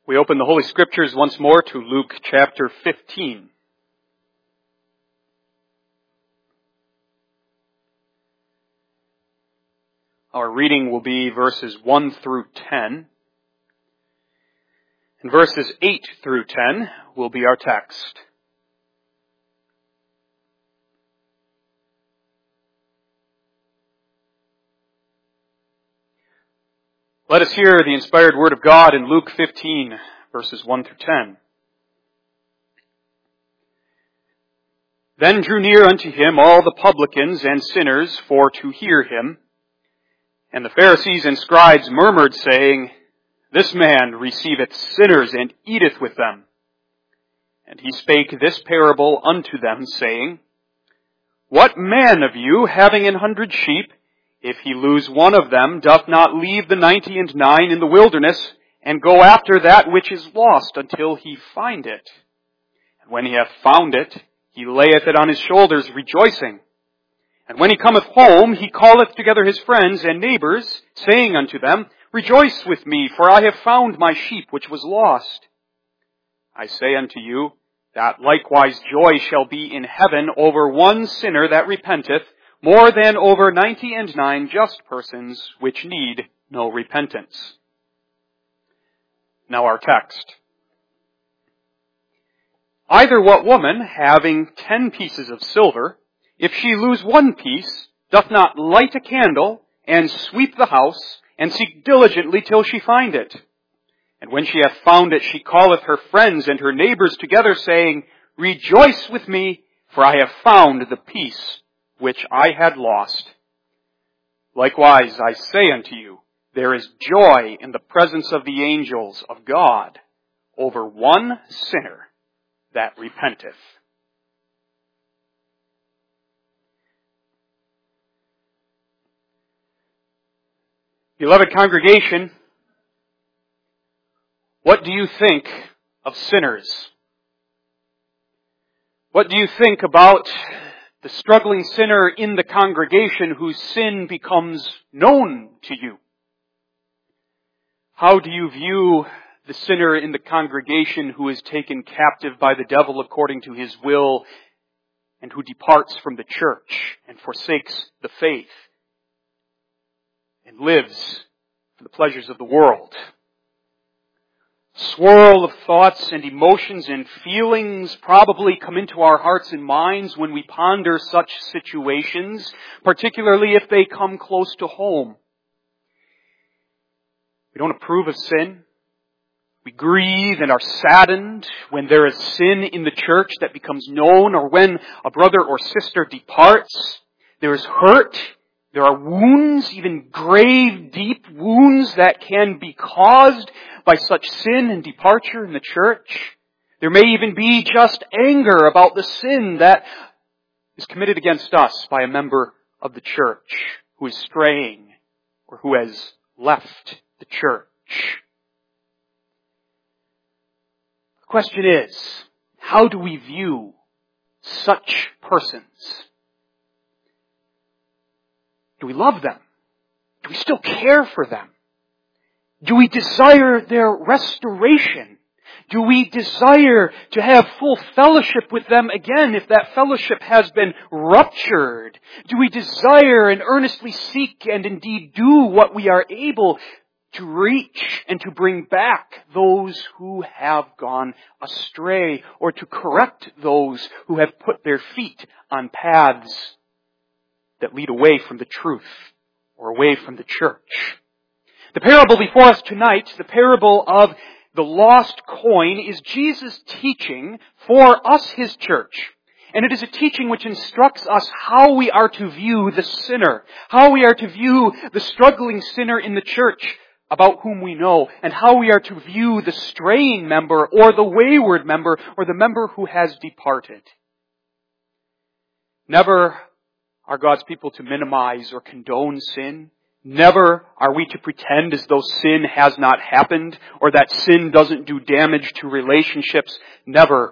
We open the Holy Scriptures once more to Luke chapter 15. Our reading will be verses 1 through 10. And verses 8 through 10 will be our text. Let us hear the inspired word of God in Luke 15, verses 1 through 10. Then drew near unto him all the publicans and sinners for to hear him. And the Pharisees and scribes murmured, saying, This man receiveth sinners and eateth with them. And he spake this parable unto them, saying, What man of you, having 100 sheep, if he lose one of them, doth not leave the 99 in the wilderness, and go after that which is lost until he find it? And when he hath found it, he layeth it on his shoulders, rejoicing. And when he cometh home, he calleth together his friends and neighbors, saying unto them, Rejoice with me, for I have found my sheep which was lost. I say unto you, that likewise joy shall be in heaven over one sinner that repenteth, more than over 99 just persons which need no repentance. Now our text. Either what woman, having 10 pieces of silver, if she lose one piece, doth not light a candle, and sweep the house, and seek diligently till she find it? And when she hath found it, she calleth her friends and her neighbors together, saying, Rejoice with me, for I have found the piece which I had lost. Likewise, I say unto you, there is joy in the presence of the angels of God over one sinner that repenteth. Beloved congregation, what do you think of sinners? What do you think about the struggling sinner in the congregation whose sin becomes known to you? How do you view the sinner in the congregation who is taken captive by the devil according to his will and who departs from the church and forsakes the faith and lives for the pleasures of the world? Swirl of thoughts and emotions and feelings probably come into our hearts and minds when we ponder such situations, particularly if they come close to home. We don't approve of sin. We grieve and are saddened when there is sin in the church that becomes known, or when a brother or sister departs. There is hurt. There are wounds, even grave, deep wounds that can be caused by such sin and departure in the church. There may even be just anger about the sin that is committed against us by a member of the church who is straying or who has left the church. The question is, how do we view such persons? Do we love them? Do we still care for them? Do we desire their restoration? Do we desire to have full fellowship with them again if that fellowship has been ruptured? Do we desire and earnestly seek and indeed do what we are able to reach and to bring back those who have gone astray, or to correct those who have put their feet on paths that lead away from the truth or away from the church? The parable before us tonight, the parable of the lost coin, is Jesus' teaching for us, His church. And it is a teaching which instructs us how we are to view the sinner, how we are to view the struggling sinner in the church about whom we know, and how we are to view the straying member or the wayward member or the member who has departed. Never are God's people to minimize or condone sin. Never are we to pretend as though sin has not happened or that sin doesn't do damage to relationships. Never.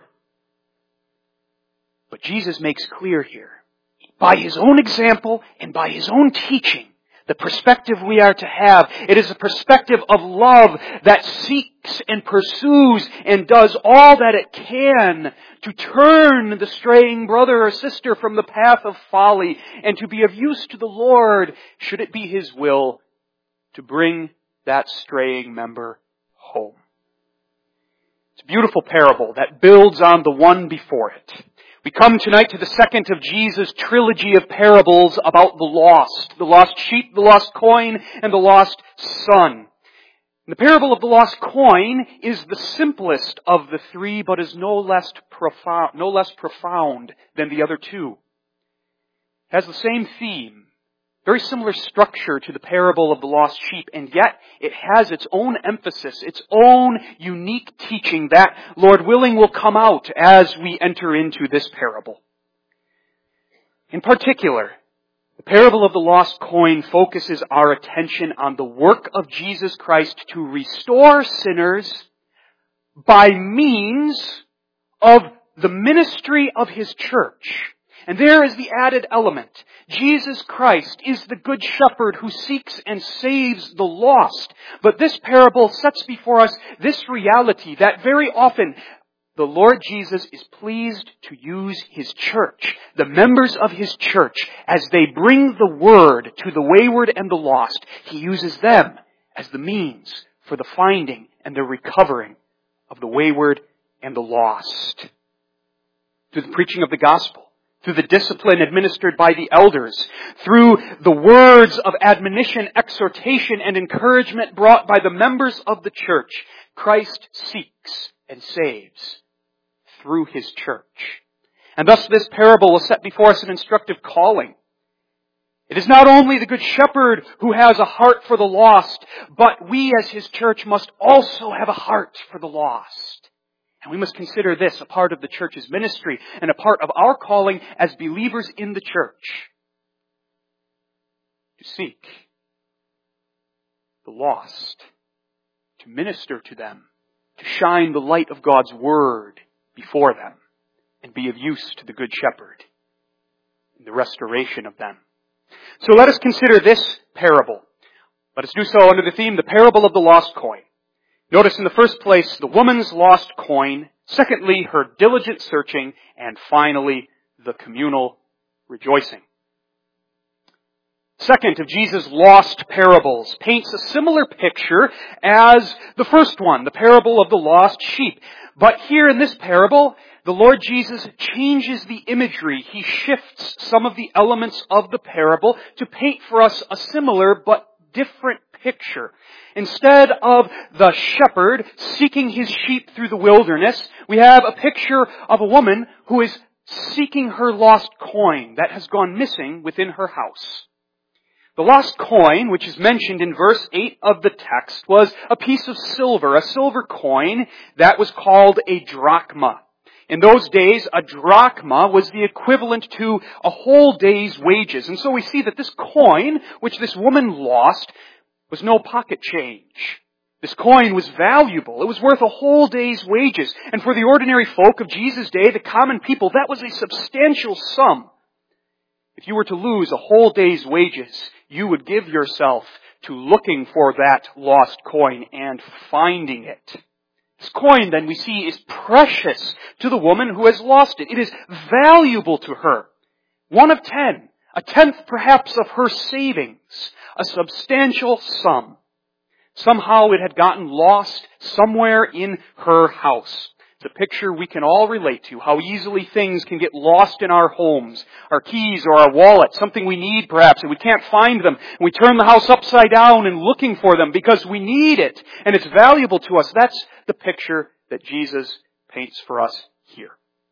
But Jesus makes clear here, by His own example and by His own teaching, the perspective we are to have. It is a perspective of love that seeks and pursues and does all that it can to turn the straying brother or sister from the path of folly and to be of use to the Lord, should it be His will, to bring that straying member home. It's a beautiful parable that builds on the one before it. We come tonight to the second of Jesus' trilogy of parables about the lost sheep, the lost coin, and the lost son. The parable of the lost coin is the simplest of the three, but is no less profound than the other two. It has the same theme, very similar structure to the parable of the lost sheep, and yet it has its own emphasis, its own unique teaching that, Lord willing, will come out as we enter into this parable. In particular, the parable of the lost coin focuses our attention on the work of Jesus Christ to restore sinners by means of the ministry of His church. And there is the added element. Jesus Christ is the good shepherd who seeks and saves the lost. But this parable sets before us this reality that very often the Lord Jesus is pleased to use His church, the members of His church, as they bring the word to the wayward and the lost. He uses them as the means for the finding and the recovering of the wayward and the lost. Through the preaching of the gospel, through the discipline administered by the elders, through the words of admonition, exhortation, and encouragement brought by the members of the church, Christ seeks and saves through His church. And thus this parable will set before us an instructive calling. It is not only the good shepherd who has a heart for the lost, but we as His church must also have a heart for the lost. And we must consider this a part of the church's ministry and a part of our calling as believers in the church. To seek the lost, to minister to them, to shine the light of God's Word before them, and be of use to the Good Shepherd in the restoration of them. So let us consider this parable. Let us do so under the theme, the parable of the lost coin. Notice in the first place, the woman's lost coin. Secondly, her diligent searching. And finally, the communal rejoicing. Second of Jesus' lost parables paints a similar picture as the first one, the parable of the lost sheep. But here in this parable, the Lord Jesus changes the imagery. He shifts some of the elements of the parable to paint for us a similar but different picture. Instead of the shepherd seeking his sheep through the wilderness, we have a picture of a woman who is seeking her lost coin that has gone missing within her house. The lost coin, which is mentioned in verse 8 of the text, was a piece of silver, a silver coin that was called a drachma. In those days, a drachma was the equivalent to a whole day's wages. And so we see that this coin, which this woman lost, was no pocket change. This coin was valuable. It was worth a whole day's wages. And for the ordinary folk of Jesus' day, the common people, that was a substantial sum. If you were to lose a whole day's wages, you would give yourself to looking for that lost coin and finding it. This coin, then, we see is precious to the woman who has lost it. It is valuable to her. 1 of 10, a tenth perhaps of her savings, a substantial sum. Somehow it had gotten lost somewhere in her house. It's a picture we can all relate to, how easily things can get lost in our homes, our keys or our wallet, something we need perhaps, and we can't find them. And we turn the house upside down and looking for them because we need it, and it's valuable to us. That's the picture that Jesus paints for us here.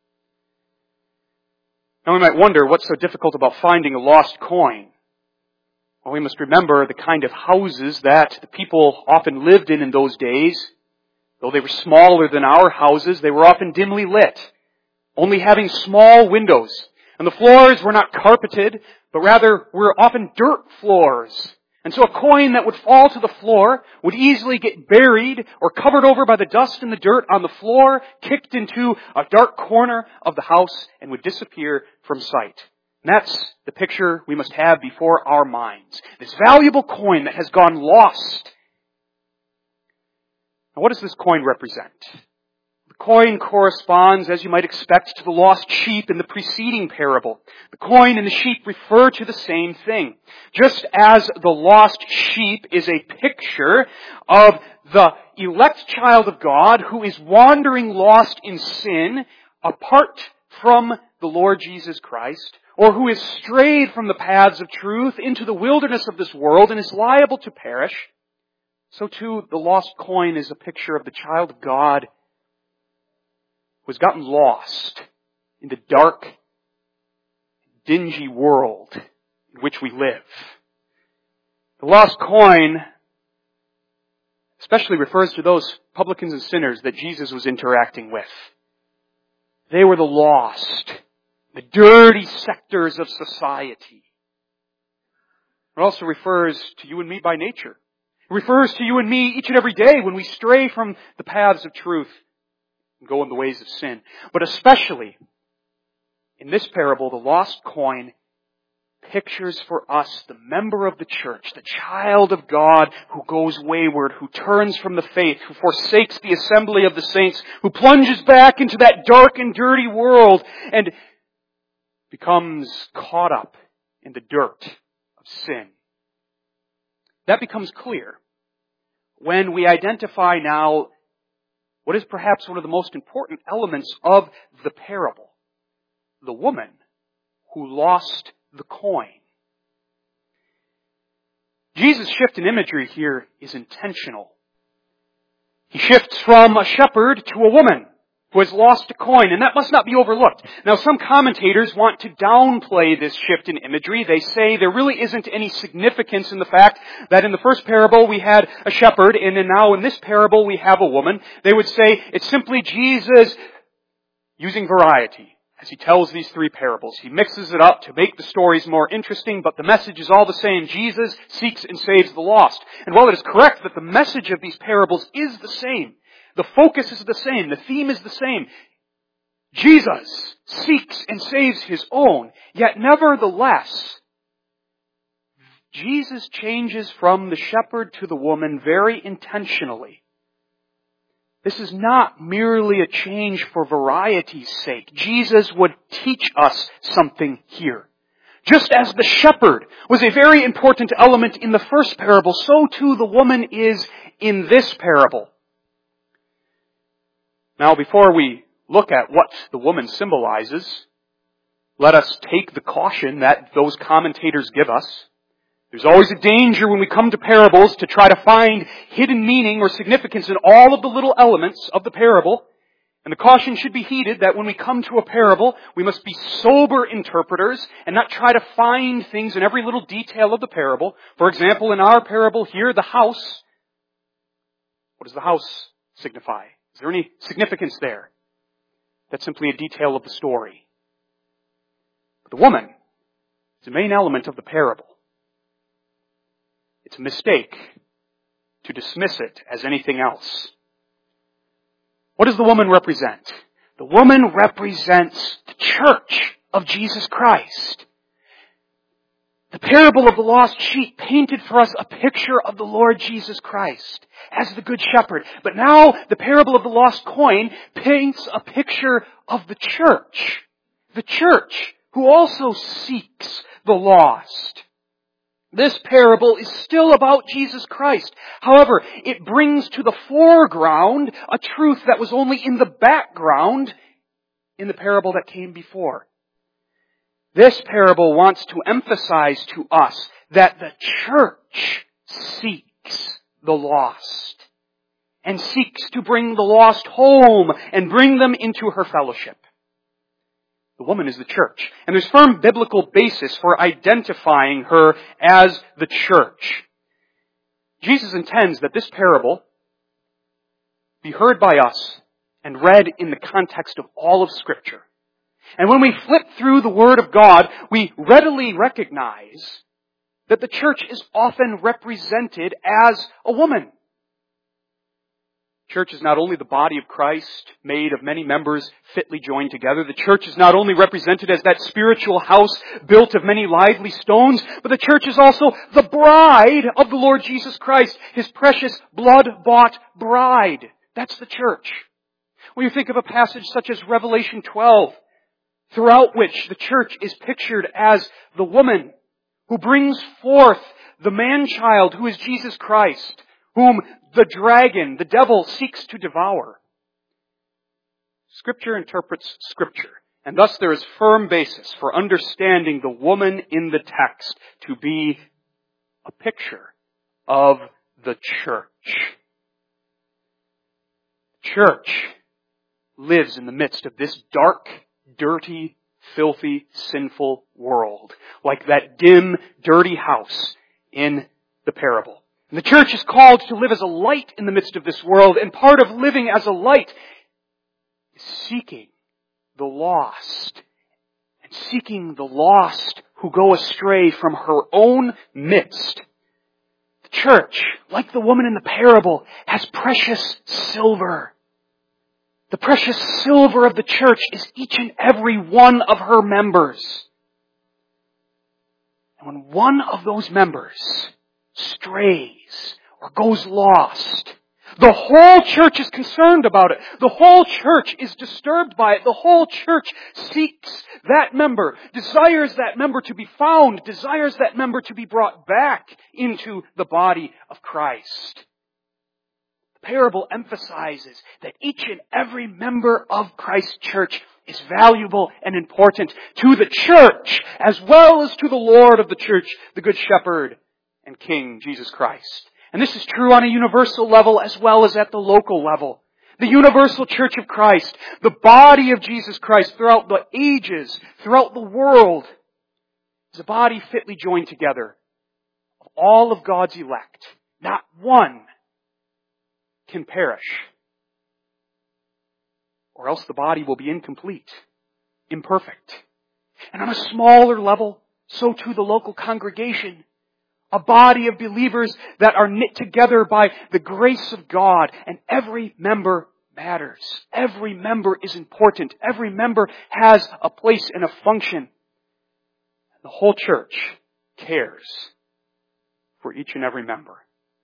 Now we might wonder, what's so difficult about finding a lost coin? Well, we must remember the kind of houses that the people often lived in those days. Though they were smaller than our houses, they were often dimly lit, only having small windows. And the floors were not carpeted, but rather were often dirt floors. And so a coin that would fall to the floor would easily get buried or covered over by the dust and the dirt on the floor, kicked into a dark corner of the house, and would disappear from sight. And that's the picture we must have before our minds. This valuable coin that has gone lost. Now, what does this coin represent? The coin corresponds, as you might expect, to the lost sheep in the preceding parable. The coin and the sheep refer to the same thing. Just as the lost sheep is a picture of the elect child of God who is wandering lost in sin apart from the Lord Jesus Christ, or who is strayed from the paths of truth into the wilderness of this world and is liable to perish, so too the lost coin is a picture of the child of God who has gotten lost in the dark, dingy world in which we live. The lost coin especially refers to those publicans and sinners that Jesus was interacting with. They were the lost, the dirty sectors of society. It also refers to you and me by nature. It refers to you and me each and every day when we stray from the paths of truth and go in the ways of sin. But especially in this parable, the lost coin pictures for us the member of the church, the child of God who goes wayward, who turns from the faith, who forsakes the assembly of the saints, who plunges back into that dark and dirty world and becomes caught up in the dirt of sin. That becomes clear when we identify now what is perhaps one of the most important elements of the parable. The woman who lost the coin. Jesus' shift in imagery here is intentional. He shifts from a shepherd to a woman who has lost a coin, and that must not be overlooked. Now, some commentators want to downplay this shift in imagery. They say there really isn't any significance in the fact that in the first parable we had a shepherd, and then now in this parable we have a woman. They would say it's simply Jesus using variety as he tells these three parables. He mixes it up to make the stories more interesting, but the message is all the same. Jesus seeks and saves the lost. And while it is correct that the message of these parables is the same, the focus is the same, the theme is the same, Jesus seeks and saves his own, yet nevertheless, Jesus changes from the shepherd to the woman very intentionally. This is not merely a change for variety's sake. Jesus would teach us something here. Just as the shepherd was a very important element in the first parable, so too the woman is in this parable. Now, before we look at what the woman symbolizes, let us take the caution that those commentators give us. There's always a danger when we come to parables to try to find hidden meaning or significance in all of the little elements of the parable. And the caution should be heeded that when we come to a parable, we must be sober interpreters and not try to find things in every little detail of the parable. For example, in our parable here, the house. What does the house signify? Is there any significance there? That's simply a detail of the story. But the woman is the main element of the parable. It's a mistake to dismiss it as anything else. What does the woman represent? The woman represents the church of Jesus Christ. The parable of the lost sheep painted for us a picture of the Lord Jesus Christ as the Good Shepherd. But now the parable of the lost coin paints a picture of the church who also seeks the lost. This parable is still about Jesus Christ. However, it brings to the foreground a truth that was only in the background in the parable that came before. This parable wants to emphasize to us that the church seeks the lost and seeks to bring the lost home and bring them into her fellowship. The woman is the church. And there's firm biblical basis for identifying her as the church. Jesus intends that this parable be heard by us and read in the context of all of Scripture. And when we flip through the Word of God, we readily recognize that the church is often represented as a woman. Church is not only the body of Christ, made of many members fitly joined together. The church is not only represented as that spiritual house built of many lively stones, but the church is also the bride of the Lord Jesus Christ, His precious blood-bought bride. That's the church. When you think of a passage such as Revelation 12, throughout which the church is pictured as the woman who brings forth the man-child who is Jesus Christ, whom the dragon, the devil, seeks to devour. Scripture interprets Scripture, and thus there is firm basis for understanding the woman in the text to be a picture of the church. Church lives in the midst of this dark, dirty, filthy, sinful world, like that dim, dirty house in the parable. And the church is called to live as a light in the midst of this world, and part of living as a light is seeking the lost, and seeking the lost who go astray from her own midst. The church, like the woman in the parable, has precious silver. The precious silver of the church is each and every one of her members. And when one of those members strays or goes lost, the whole church is concerned about it. The whole church is disturbed by it. The whole church seeks that member, desires that member to be found, desires that member to be brought back into the body of Christ. The parable emphasizes that each and every member of Christ's church is valuable and important to the church as well as to the Lord of the church, the Good Shepherd and King, Jesus Christ. And this is true on a universal level as well as at the local level. The universal church of Christ, the body of Jesus Christ throughout the ages, throughout the world, is a body fitly joined together of all of God's elect. Not one can perish, or else the body will be incomplete, imperfect. And on a smaller level, so too the local congregation, a body of believers that are knit together by the grace of God, and every member matters. Every member is important. Every member has a place and a function. The whole church cares for each and every member.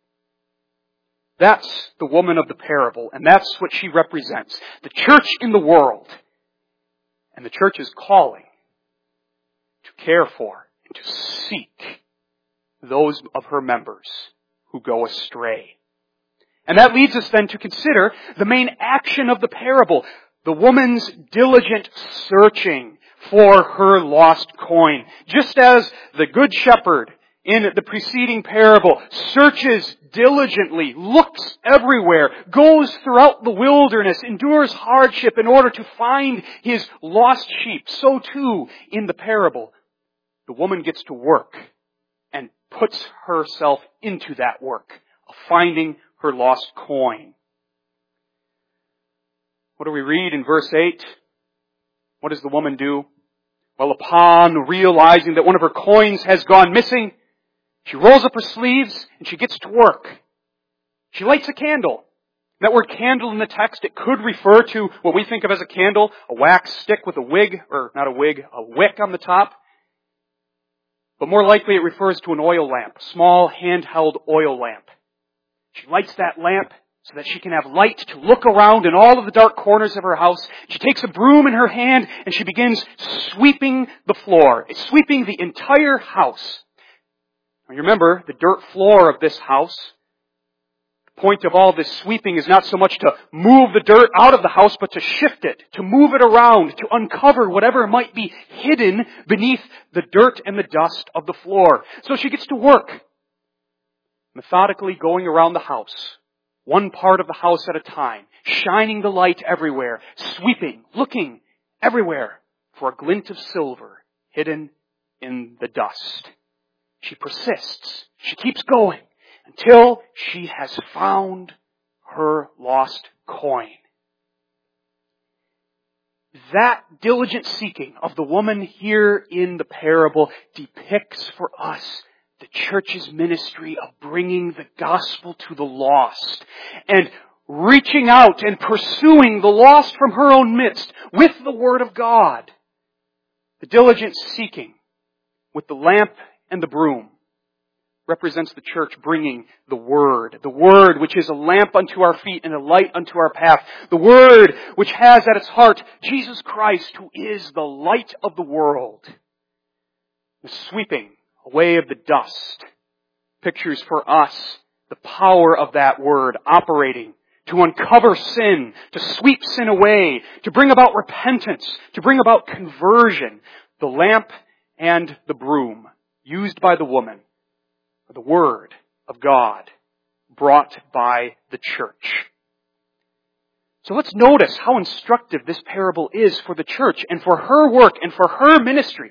That's the woman of the parable, and that's what she represents. The church in the world. And the church is calling to care for and to seek those of her members who go astray. And that leads us then to consider the main action of the parable, the woman's diligent searching for her lost coin. Just as the Good Shepherd in the preceding parable searches diligently, looks everywhere, goes throughout the wilderness, endures hardship in order to find his lost sheep, so too in the parable, the woman gets to work and puts herself into that work of finding her lost coin. What do we read in verse 8? What does the woman do? Well, upon realizing that one of her coins has gone missing, she rolls up her sleeves and she gets to work. She lights a candle. That word candle in the text, it could refer to what we think of as a candle, a wax stick with a wig, or not a wig, a wick on the top. But more likely it refers to an oil lamp, a small handheld oil lamp. She lights that lamp so that she can have light to look around in all of the dark corners of her house. She takes a broom in her hand and she begins sweeping the floor, sweeping the entire house. Now remember, the dirt floor of this house, the point of all this sweeping is not so much to move the dirt out of the house, but to shift it, to move it around, to uncover whatever might be hidden beneath the dirt and the dust of the floor. So she gets to work, methodically going around the house, one part of the house at a time, shining the light everywhere, sweeping, looking everywhere for a glint of silver hidden in the dust. She persists. She keeps going until she has found her lost coin. That diligent seeking of the woman here in the parable depicts for us the church's ministry of bringing the gospel to the lost. And reaching out and pursuing the lost from her own midst with the Word of God. The diligent seeking with the lamp and the broom represents the church bringing the Word which is a lamp unto our feet and a light unto our path. The Word which has at its heart Jesus Christ, who is the light of the world. The sweeping away of the dust pictures for us the power of that Word operating to uncover sin, to sweep sin away, to bring about repentance, to bring about conversion. The lamp and the broom used by the woman are the Word of God brought by the church. So let's notice how instructive this parable is for the church and for her work and for her ministry.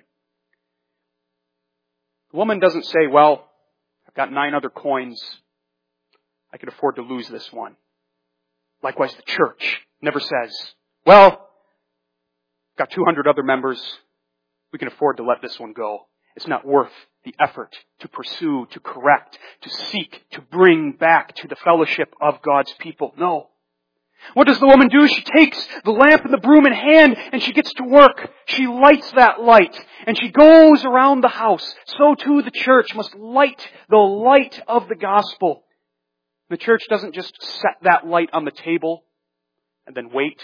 The woman doesn't say, well, I've got 9 other coins. I can afford to lose this one. Likewise, the church never says, well, got 200 other members. We can afford to let this one go. It's not worth the effort to pursue, to correct, to seek, to bring back to the fellowship of God's people. No. What does the woman do? She takes the lamp and the broom in hand and she gets to work. She lights that light and she goes around the house. So too the church must light the light of the gospel. The church doesn't just set that light on the table and then wait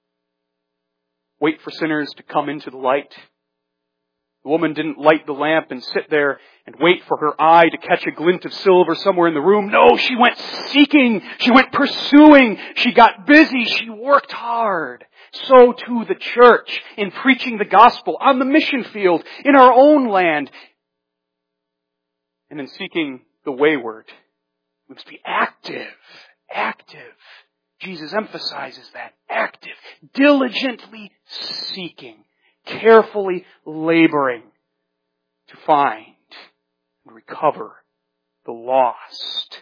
for sinners to come into the light. The woman didn't light the lamp and sit there and wait for her eye to catch a glint of silver somewhere in the room. No, she went seeking. She went pursuing. She got busy. She worked hard. So too the church in preaching the gospel on the mission field, in our own land, and in seeking the wayward. We must be active. Jesus emphasizes that. Active. Diligently seeking. Carefully laboring to find and recover the lost.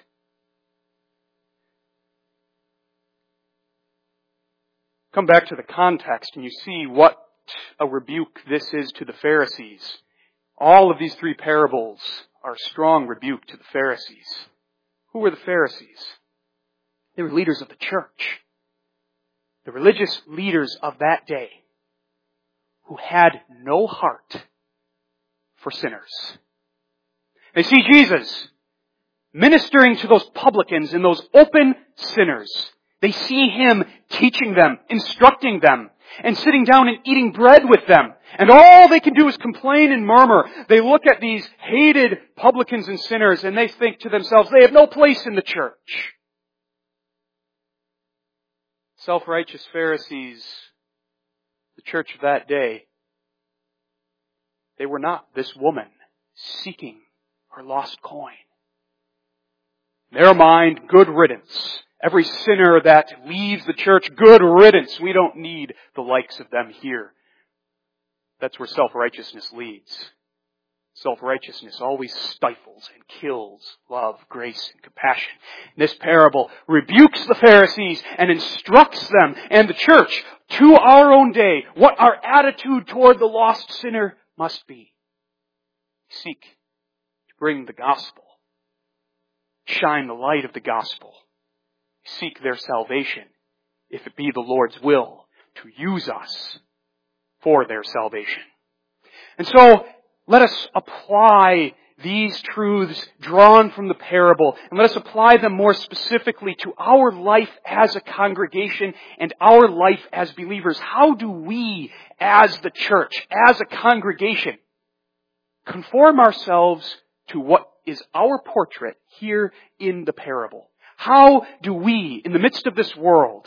Come back to the context and you see what a rebuke this is to the Pharisees. All of these 3 parables are a strong rebuke to the Pharisees. Who were the Pharisees? They were leaders of the church. The religious leaders of that day who had no heart for sinners. They see Jesus ministering to those publicans and those open sinners. They see Him teaching them, instructing them, and sitting down and eating bread with them. And all they can do is complain and murmur. They look at these hated publicans and sinners and they think to themselves, they have no place in the church. Self-righteous Pharisees, the church of that day, they were not this woman seeking her lost coin. In their mind, good riddance. Every sinner that leaves the church, good riddance. We don't need the likes of them here. That's where self-righteousness leads. Self-righteousness always stifles and kills love, grace, and compassion. This parable rebukes the Pharisees and instructs them and the church to our own day what our attitude toward the lost sinner must be. Seek to bring the gospel. Shine the light of the gospel. Seek their salvation, if it be the Lord's will, to use us for their salvation. And so, let us apply these truths drawn from the parable, and let us apply them more specifically to our life as a congregation and our life as believers. How do we, as the church, as a congregation, conform ourselves to what is our portrait here in the parable? How do we, in the midst of this world,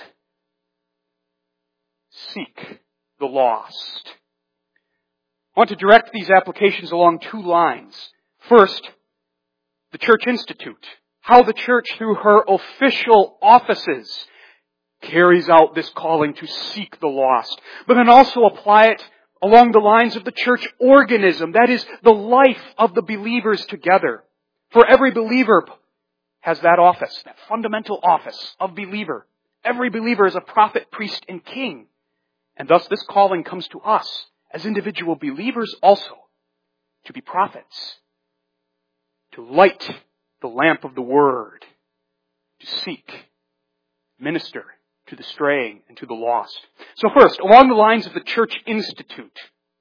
seek the lost? I want to direct these applications along 2 lines. First, the Church Institute. How the church, through her official offices, carries out this calling to seek the lost. But then also apply it along the lines of the church organism. That is, the life of the believers together. For every believer has that office, that fundamental office of believer. Every believer is a prophet, priest, and king. And thus this calling comes to us as individual believers also to be prophets, to light the lamp of the Word, to seek, minister to the straying and to the lost. So first, along the lines of the Church Institute,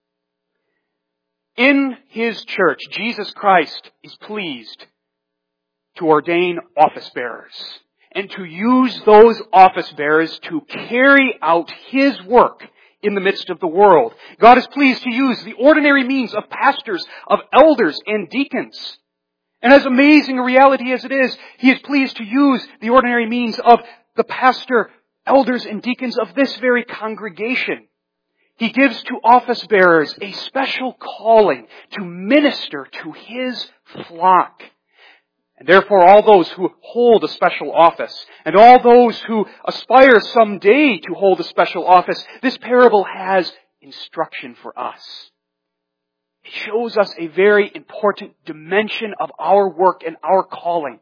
in His church, Jesus Christ is pleased to ordain office bearers and to use those office bearers to carry out His work in the midst of the world. God is pleased to use the ordinary means of pastors, of elders, and deacons. And as amazing a reality as it is, He is pleased to use the ordinary means of the pastor, elders, and deacons of this very congregation. He gives to office bearers a special calling to minister to His flock. And therefore, all those who hold a special office, and all those who aspire someday to hold a special office, this parable has instruction for us. It shows us a very important dimension of our work and our calling.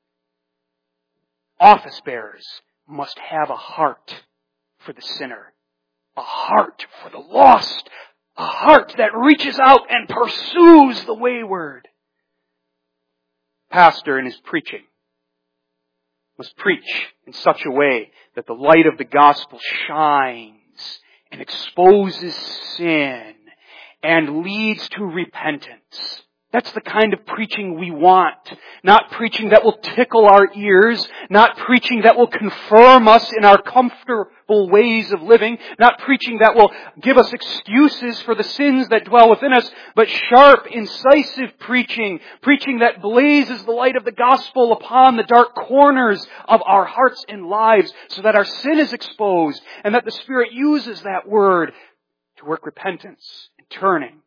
Office bearers must have a heart for the sinner, a heart for the lost, a heart that reaches out and pursues the wayward. Pastor in his preaching must preach in such a way that the light of the gospel shines and exposes sin and leads to repentance. That's the kind of preaching we want. Not preaching that will tickle our ears. Not preaching that will confirm us in our comfortable ways of living. Not preaching that will give us excuses for the sins that dwell within us. But sharp, incisive preaching. Preaching that blazes the light of the gospel upon the dark corners of our hearts and lives so that our sin is exposed and that the Spirit uses that word to work repentance and turning.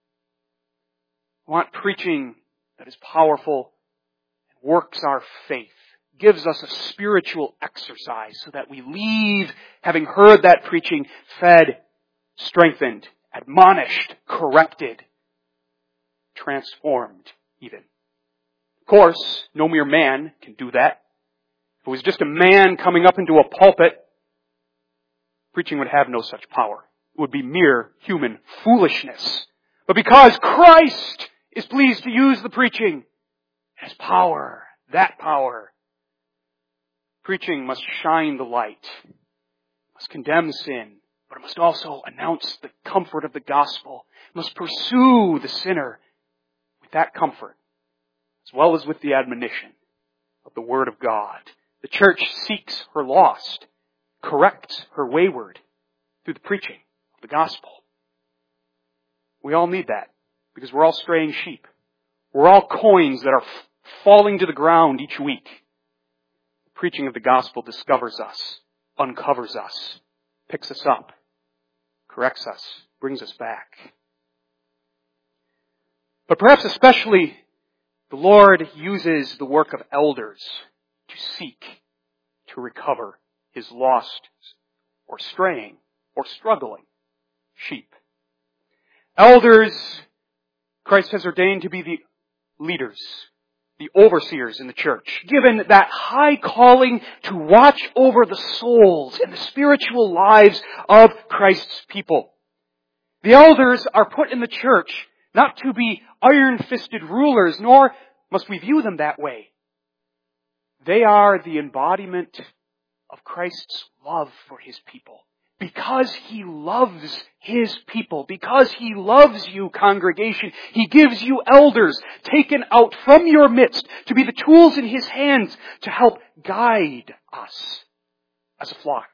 We want preaching that is powerful and works our faith, gives us a spiritual exercise so that we leave, having heard that preaching, fed, strengthened, admonished, corrected, transformed even. Of course, no mere man can do that. If it was just a man coming up into a pulpit, preaching would have no such power. It would be mere human foolishness. But because Christ is pleased to use the preaching, it has power, that power. Preaching must shine the light, must condemn sin, but it must also announce the comfort of the gospel. It must pursue the sinner with that comfort, as well as with the admonition of the Word of God. The church seeks her lost, corrects her wayward through the preaching of the gospel. We all need that, because we're all straying sheep. We're all coins that are falling to the ground each week. The preaching of the gospel discovers us, uncovers us, picks us up, corrects us, brings us back. But perhaps especially, the Lord uses the work of elders to seek, to recover His lost or straying or struggling sheep. Elders, Christ has ordained to be the leaders, the overseers in the church, given that high calling to watch over the souls and the spiritual lives of Christ's people. The elders are put in the church not to be iron-fisted rulers, nor must we view them that way. They are the embodiment of Christ's love for His people. Because He loves His people, because He loves you, congregation, He gives you elders taken out from your midst to be the tools in His hands to help guide us as a flock,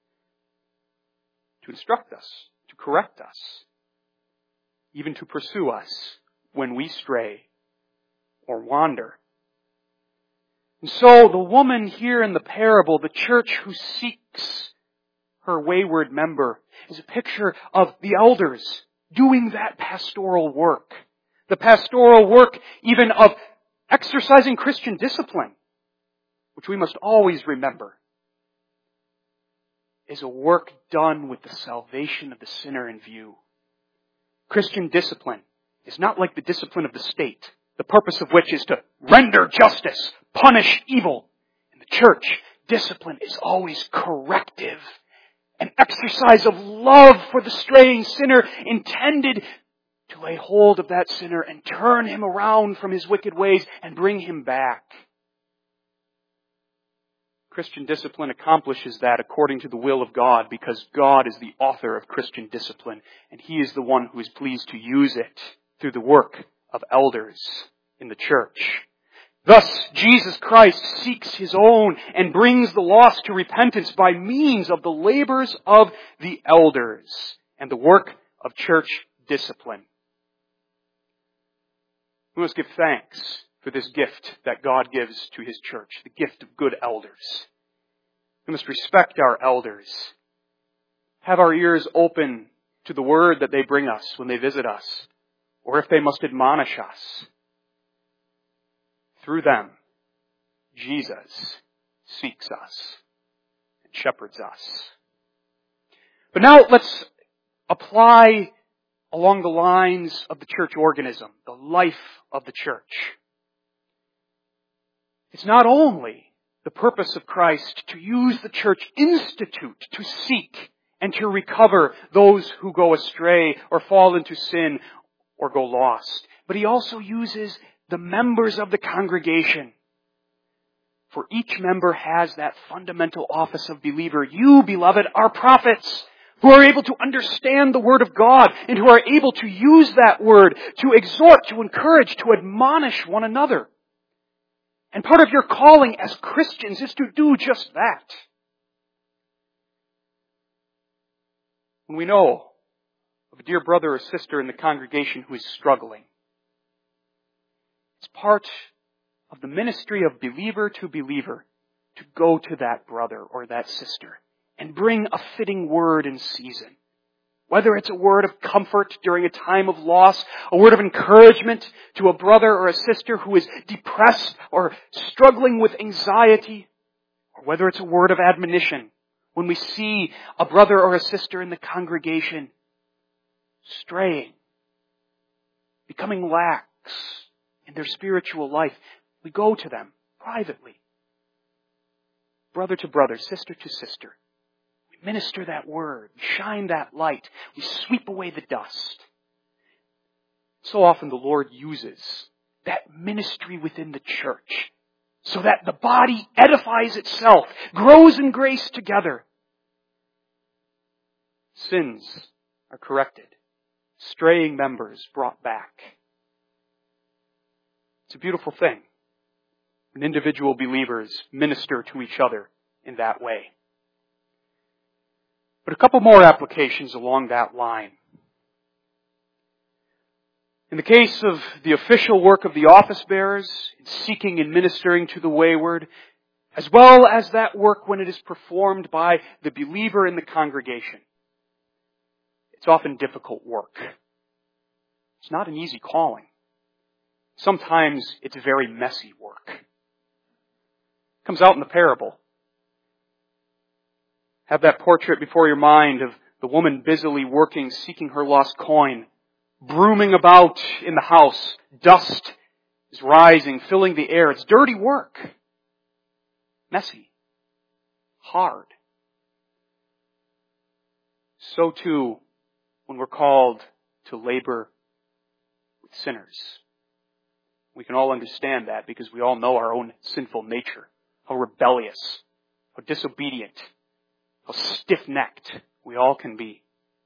to instruct us, to correct us, even to pursue us when we stray or wander. And so the woman here in the parable, the church who seeks her wayward member, is a picture of the elders doing that pastoral work. The pastoral work even of exercising Christian discipline, which we must always remember, is a work done with the salvation of the sinner in view. Christian discipline is not like the discipline of the state, the purpose of which is to render justice, punish evil. In the church, discipline is always corrective. An exercise of love for the straying sinner intended to lay hold of that sinner and turn him around from his wicked ways and bring him back. Christian discipline accomplishes that according to the will of God, because God is the author of Christian discipline, and He is the one who is pleased to use it through the work of elders in the church. Thus, Jesus Christ seeks His own and brings the lost to repentance by means of the labors of the elders and the work of church discipline. We must give thanks for this gift that God gives to His church, the gift of good elders. We must respect our elders, have our ears open to the word that they bring us when they visit us, or if they must admonish us. Through them, Jesus seeks us and shepherds us. But now let's apply along the lines of the church organism, the life of the church. It's not only the purpose of Christ to use the church institute to seek and to recover those who go astray or fall into sin or go lost, but He also uses the members of the congregation. For each member has that fundamental office of believer. You, beloved, are prophets who are able to understand the Word of God and who are able to use that Word to exhort, to encourage, to admonish one another. And part of your calling as Christians is to do just that. When we know of a dear brother or sister in the congregation who is struggling, it's part of the ministry of believer to believer to go to that brother or that sister and bring a fitting word in season. Whether it's a word of comfort during a time of loss, a word of encouragement to a brother or a sister who is depressed or struggling with anxiety, or whether it's a word of admonition when we see a brother or a sister in the congregation straying, becoming lax in their spiritual life, we go to them privately, brother to brother, sister to sister. Minister that word, shine that light, we sweep away the dust. So often the Lord uses that ministry within the church so that the body edifies itself, grows in grace together. Sins are corrected, straying members brought back. It's a beautiful thing when individual believers minister to each other in that way. But a couple more applications along that line. In the case of the official work of the office bearers, in seeking and ministering to the wayward, as well as that work when it is performed by the believer in the congregation, it's often difficult work. It's not an easy calling. Sometimes it's very messy work. It comes out in the parable. Have that portrait before your mind of the woman busily working, seeking her lost coin, brooming about in the house. Dust is rising, filling the air. It's dirty work. Messy. Hard. So too, when we're called to labor with sinners. We can all understand that because we all know our own sinful nature. How rebellious, how disobedient, how stiff-necked we all can be.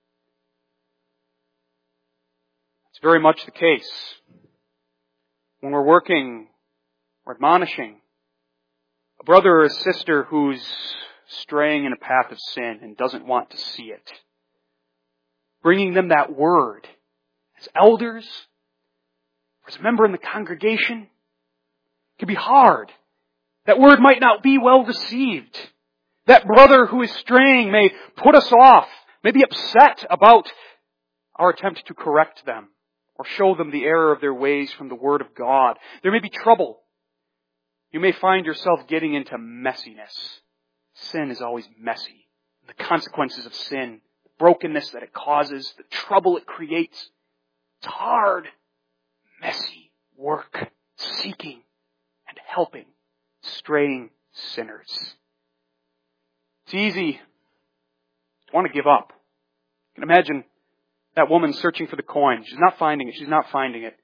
It's very much the case when we're working or admonishing a brother or a sister who's straying in a path of sin and doesn't want to see it. Bringing them that word as elders or as a member in the congregation can be hard. That word might not be well received. That brother who is straying may put us off, may be upset about our attempt to correct them or show them the error of their ways from the Word of God. There may be trouble. You may find yourself getting into messiness. Sin is always messy. The consequences of sin, the brokenness that it causes, the trouble it creates. It's hard, messy work, seeking and helping straying sinners. It's easy to want to give up. You can imagine that woman searching for the coin. She's not finding it. She's not finding it.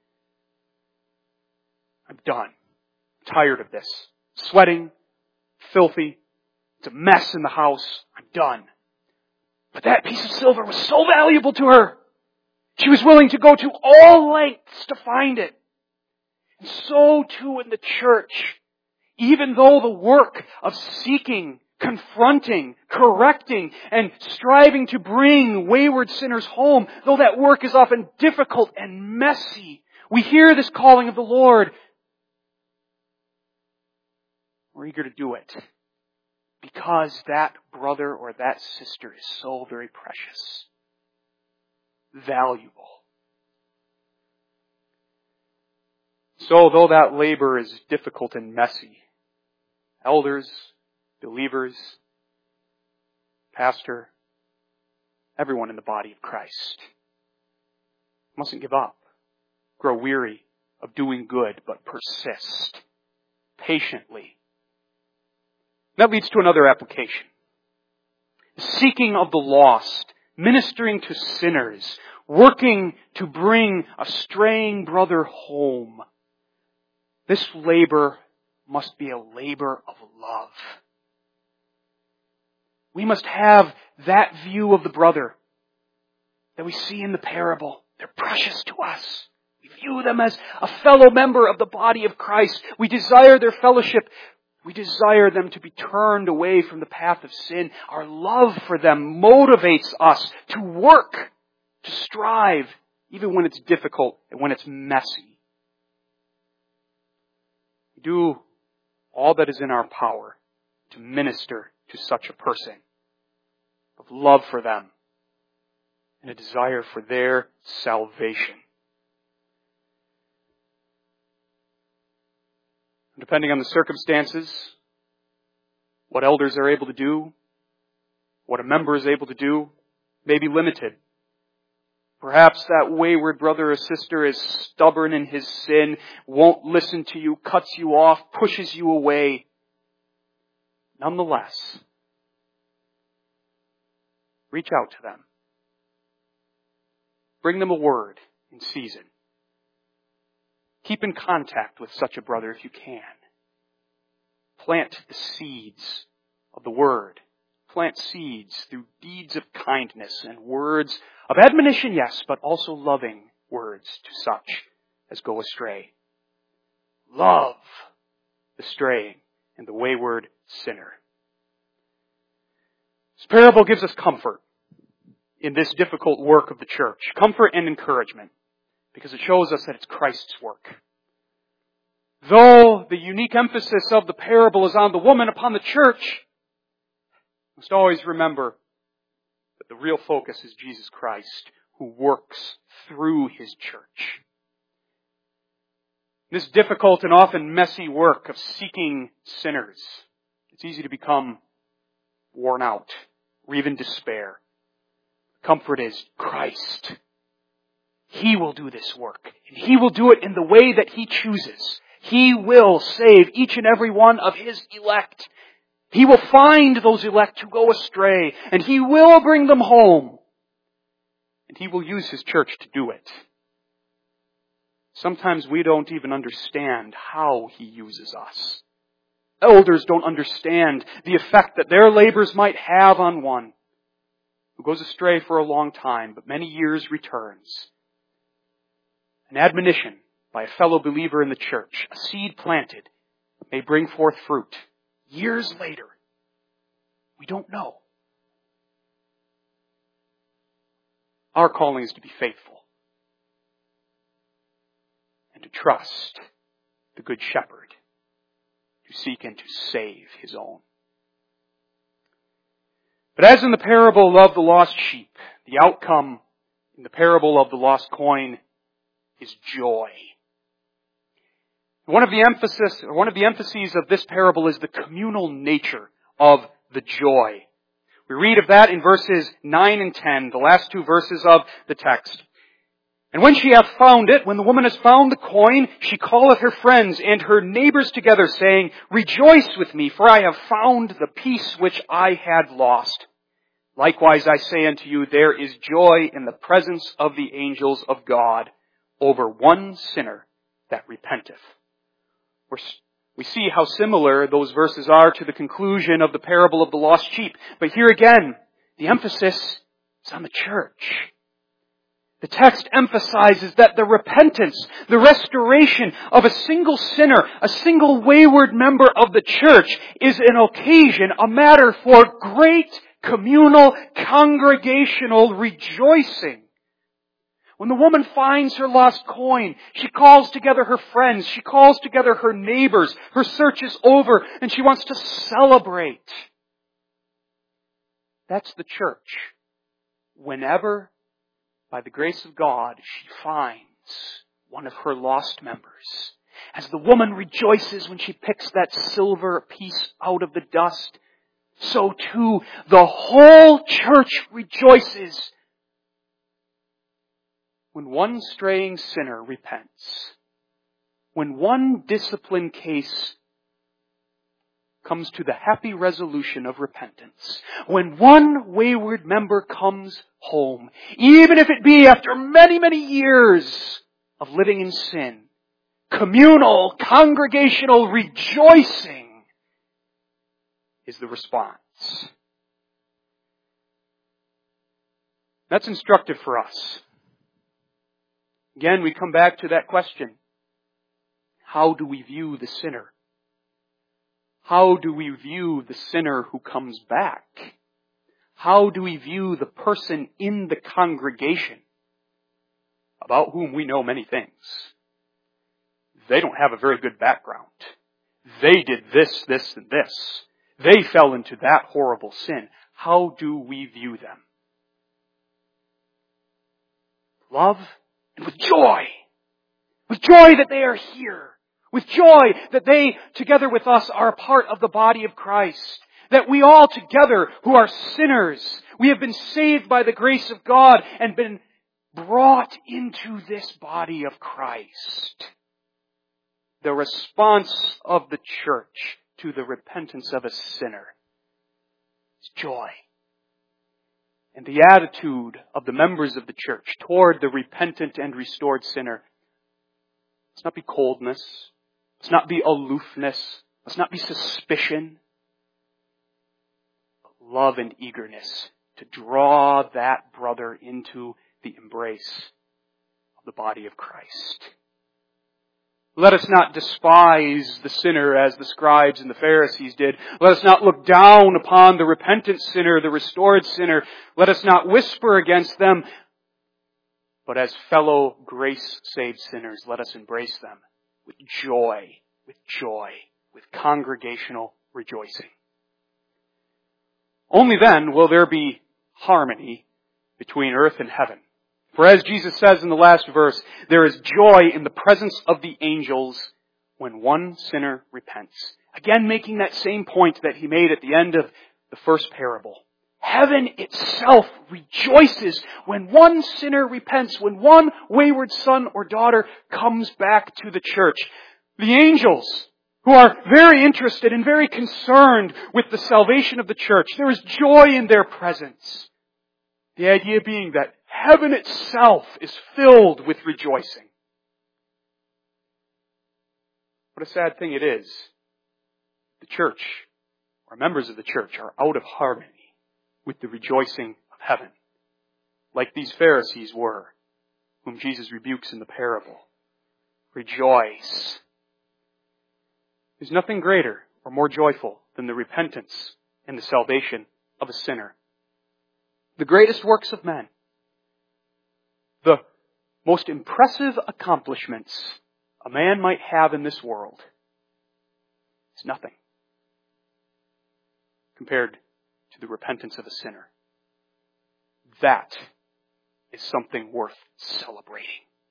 I'm done. I'm tired of this. Sweating, filthy, It's a mess in the house. I'm done. But that piece of silver was so valuable to her. She was willing to go to all lengths to find it. And so too in the church. Even though the work of seeking, confronting, correcting, and striving to bring wayward sinners home, though that work is often difficult and messy, we hear this calling of the Lord. We're eager to do it because that brother or that sister is so very precious, valuable. So, though that labor is difficult and messy, elders, believers, pastor, everyone in the body of Christ mustn't give up, grow weary of doing good, but persist patiently. That leads to another application. Seeking of the lost, ministering to sinners, working to bring a straying brother home. This labor must be a labor of love. We must have that view of the brother that we see in the parable. They're precious to us. We view them as a fellow member of the body of Christ. We desire their fellowship. We desire them to be turned away from the path of sin. Our love for them motivates us to work, to strive, even when it's difficult and when it's messy. We do all that is in our power to minister to such a person, of love for them, and a desire for their salvation. Depending on the circumstances, what elders are able to do, what a member is able to do, may be limited. Perhaps that wayward brother or sister is stubborn in his sin, won't listen to you, cuts you off, pushes you away. Nonetheless, reach out to them. Bring them a word in season. Keep in contact with such a brother if you can. Plant the seeds of the word. Plant seeds through deeds of kindness and words of admonition, yes, but also loving words to such as go astray. Love the straying and the wayward sinner. This parable gives us comfort in this difficult work of the church. Comfort and encouragement, because it shows us that it's Christ's work. Though the unique emphasis of the parable is on the woman upon the church, we must always remember that the real focus is Jesus Christ, who works through His church. This difficult and often messy work of seeking sinners, it's easy to become worn out or even despair. Comfort is Christ. He will do this work, and He will do it in the way that He chooses. He will save each and every one of His elect. He will find those elect who go astray, and He will bring them home. And He will use His church to do it. Sometimes we don't even understand how He uses us. Elders don't understand the effect that their labors might have on one who goes astray for a long time, but many years returns. An admonition by a fellow believer in the church, a seed planted, may bring forth fruit. Years later, we don't know. Our calling is to be faithful and to trust the Good Shepherd, to seek and to save His own. But as in the parable of the lost sheep, the outcome in the parable of the lost coin is joy. One of the emphases of this parable is the communal nature of the joy. We read of that in verses 9 and 10, the last two verses of the text. And when she hath found it, when the woman has found the coin, she calleth her friends and her neighbors together, saying, Rejoice with me, for I have found the piece which I had lost. Likewise I say unto you, there is joy in the presence of the angels of God over one sinner that repenteth. We see how similar those verses are to the conclusion of the parable of the lost sheep. But here again, the emphasis is on the church. The text emphasizes that the repentance, the restoration of a single sinner, a single wayward member of the church is an occasion, a matter for great communal, congregational rejoicing. When the woman finds her lost coin, she calls together her friends, she calls together her neighbors, her search is over, and she wants to celebrate. That's the church. Whenever, by the grace of God, she finds one of her lost members. As the woman rejoices when she picks that silver piece out of the dust, so too the whole church rejoices when one straying sinner repents. When one discipline case comes to the happy resolution of repentance. When one wayward member comes home, even if it be after many, many years of living in sin, communal, congregational rejoicing is the response. That's instructive for us. Again, we come back to that question. How do we view the sinner? How do we view the sinner who comes back? How do we view the person in the congregation about whom we know many things? They don't have a very good background. They did this, this, and this. They fell into that horrible sin. How do we view them? Love and with joy. With joy that they are here. With joy that they, together with us, are a part of the body of Christ. That we all together, who are sinners, we have been saved by the grace of God and been brought into this body of Christ. The response of the church to the repentance of a sinner is joy. And the attitude of the members of the church toward the repentant and restored sinner, let's not be coldness. Let's not be aloofness. Let's not be suspicion. But love and eagerness to draw that brother into the embrace of the body of Christ. Let us not despise the sinner as the scribes and the Pharisees did. Let us not look down upon the repentant sinner, the restored sinner. Let us not whisper against them. But as fellow grace-saved sinners, let us embrace them with joy, with congregational rejoicing. Only then will there be harmony between earth and heaven. For as Jesus says in the last verse, there is joy in the presence of the angels when one sinner repents. Again, making that same point that he made at the end of the first parable. Heaven itself rejoices when one sinner repents, when one wayward son or daughter comes back to the church. The angels, who are very interested and very concerned with the salvation of the church, there is joy in their presence. The idea being that heaven itself is filled with rejoicing. What a sad thing it is. The church, or members of the church, are out of harmony with the rejoicing of heaven, like these Pharisees were, whom Jesus rebukes in the parable. Rejoice. There's nothing greater or more joyful than the repentance and the salvation of a sinner. The greatest works of men, the most impressive accomplishments a man might have in this world, is nothing compared to the repentance of a sinner. That is something worth celebrating.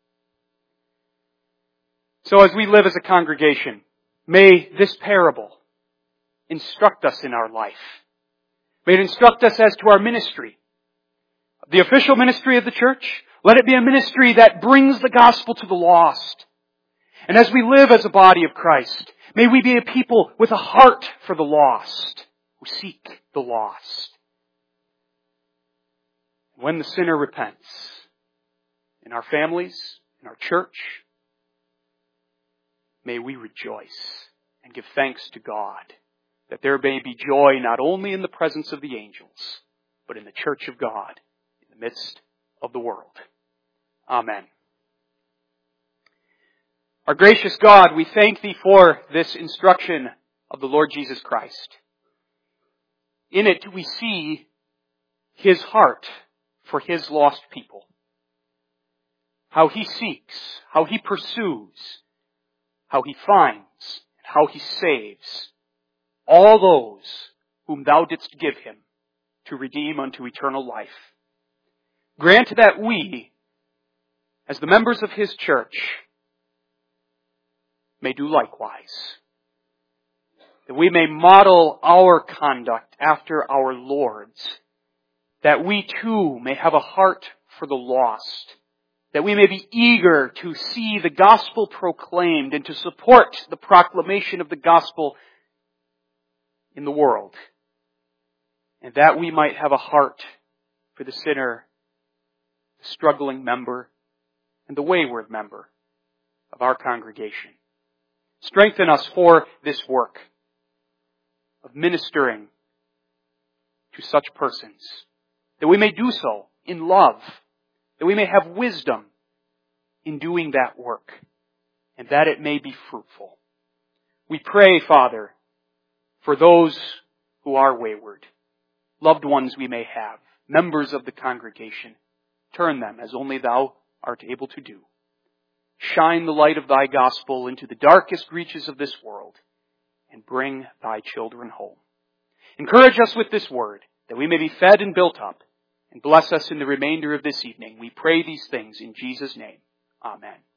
So as we live as a congregation, may this parable instruct us in our life. May it instruct us as to our ministry. The official ministry of the church, let it be a ministry that brings the gospel to the lost. And as we live as a body of Christ, may we be a people with a heart for the lost, who seek the lost. When the sinner repents, in our families, in our church, may we rejoice. and give thanks to God, that there may be joy not only in the presence of the angels, but in the church of God, in the midst of the world. Amen. Our gracious God, we thank Thee for this instruction of the Lord Jesus Christ. In it we see His heart for His lost people. How He seeks, how He pursues, how He finds, and how He saves all those whom Thou didst give Him to redeem unto eternal life. Grant that we, as the members of His church, may do likewise. That we may model our conduct after our Lord's. That we too may have a heart for the lost. That we may be eager to see the gospel proclaimed and to support the proclamation of the gospel in the world. And that we might have a heart for the sinner, the struggling member, and the wayward member of our congregation. Strengthen us for this work of ministering to such persons, that we may do so in love, that we may have wisdom in doing that work, and that it may be fruitful. We pray, Father, for those who are wayward, loved ones we may have, members of the congregation. Turn them as only Thou art able to do. Shine the light of Thy gospel into the darkest reaches of this world, and bring Thy children home. Encourage us with this word, that we may be fed and built up, and bless us in the remainder of this evening. We pray these things in Jesus' name. Amen.